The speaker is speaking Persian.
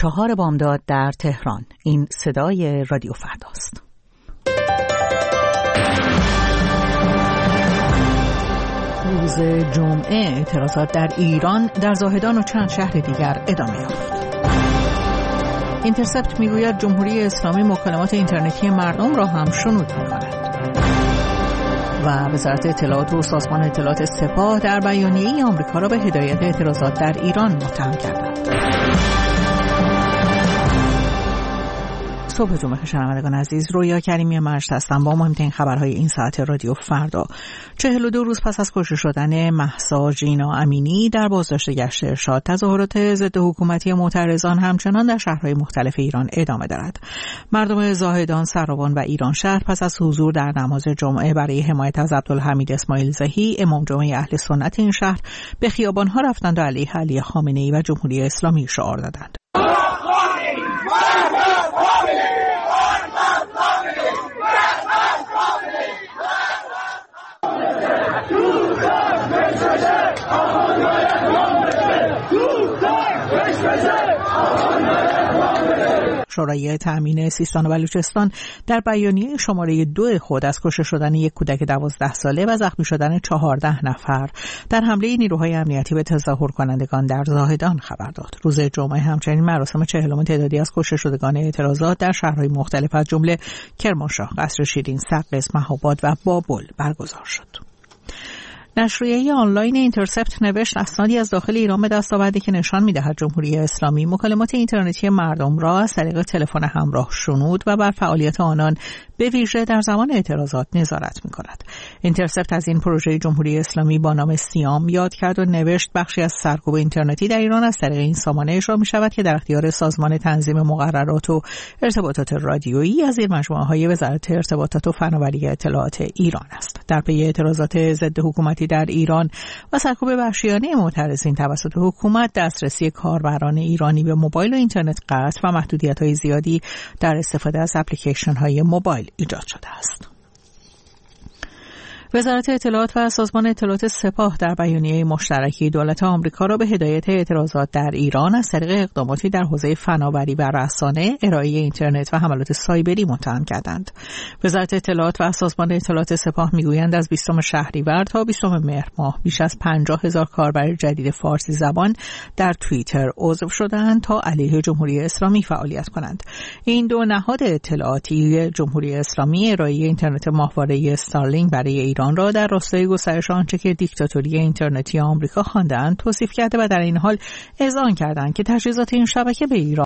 4 بامداد در تهران. این صدای رادیو فرداست. روز جمعه اعتراضات در ایران، در زاهدان و چند شهر دیگر ادامه یافت. اینترسپت میگوید جمهوری اسلامی مکالمات اینترنتی مردم را هم شنود می‌کند. و وزارت اطلاعات و سازمان اطلاعات سپاه در بیانیه‌ای آمریکا را به هدایت اعتراضات در ایران متهم کردند. صبح جمعه شنوندگان عزیز، رویا کریمی مجد هستم با مهمترین خبرهای این ساعت رادیو فردا. 42 روز پس از کشته شدن مهسا ژینا امینی در بازداشت گشت ارشاد، تظاهرات ضد حکومتی معترضان همچنان در شهرهای مختلف ایران ادامه دارد. مردم زاهدان، سراوان و ایران شهر پس از حضور در نماز جمعه برای حمایت از عبدالحمید اسماعیل زهی، امام جمعه اهل سنت این شهر، به خیابان‌ها رفتند و علیه علی خامنه‌ای و جمهوری اسلامی شعار دادند. شورای تأمین سیستان و بلوچستان در بیانیه شماره 2 خود از کشته شدن یک کودک 12 ساله و زخمی شدن 14 نفر در حمله نیروهای امنیتی به تظاهر کنندگان در زاهدان خبر داد. روز جمعه همچنین مراسم 40 تعدادی از کشته شدگان اعتراضات در شهرهای مختلف از جمله کرمانشاه، قصر شیرین، سقز، مهاباد و بابل برگزار شد. نشریه آنلاین اینترسپت نوشت اسنادی از داخل ایران به دست آورده که نشان می‌دهد جمهوری اسلامی مکالمات اینترنتی مردم را از طریق تلفن همراه شنود و بر فعالیت آنان به ویژه در زمان اعتراضات نظارت می‌کند. اینترسپت از این پروژه جمهوری اسلامی با نام سیام یاد کرد و نوشت بخشی از سرکوب اینترنتی در ایران از طریق این سامانه اجرا می‌شود که در اختیار سازمان تنظیم مقررات و ارتباطات رادیویی از زیر مجموعه‌های وزارت ارتباطات و فناوری اطلاعات ایران است. در پی اعتراضات ضد حکومتی در ایران و سرکوب وحشیانه معترضین توسط حکومت، دسترسی کاربران ایرانی به موبایل و اینترنت قطع و محدودیت‌های زیادی در استفاده از اپلیکیشن‌های موبایل ایجاد شده است. وزارت اطلاعات و سازمان اطلاعات سپاه در بیانیه مشترکی دولت آمریکا را به هدایت اعتراضات در ایران از طریق اقداماتی در حوزه فناوری و رسانه، ارائه اینترنت و حملات سایبری متهم کردند. وزارت اطلاعات و سازمان اطلاعات سپاه میگویند از 20 شهریور تا 20 مهر ماه بیش از 50,000 کاربر جدید فارسی زبان در توییتر عضو شدند تا علیه جمهوری اسلامی فعالیت کنند. این دو نهاد اطلاعاتی جمهوری اسلامی ارائه اینترنت ماهواره استارلینک برای ایران را در راستای گسترش آنچه که دیکتاتوری اینترنتی آمریکا خواندند توصیف کرده و در این حال اذعان کردند که تجهیزات این شبکه به ایران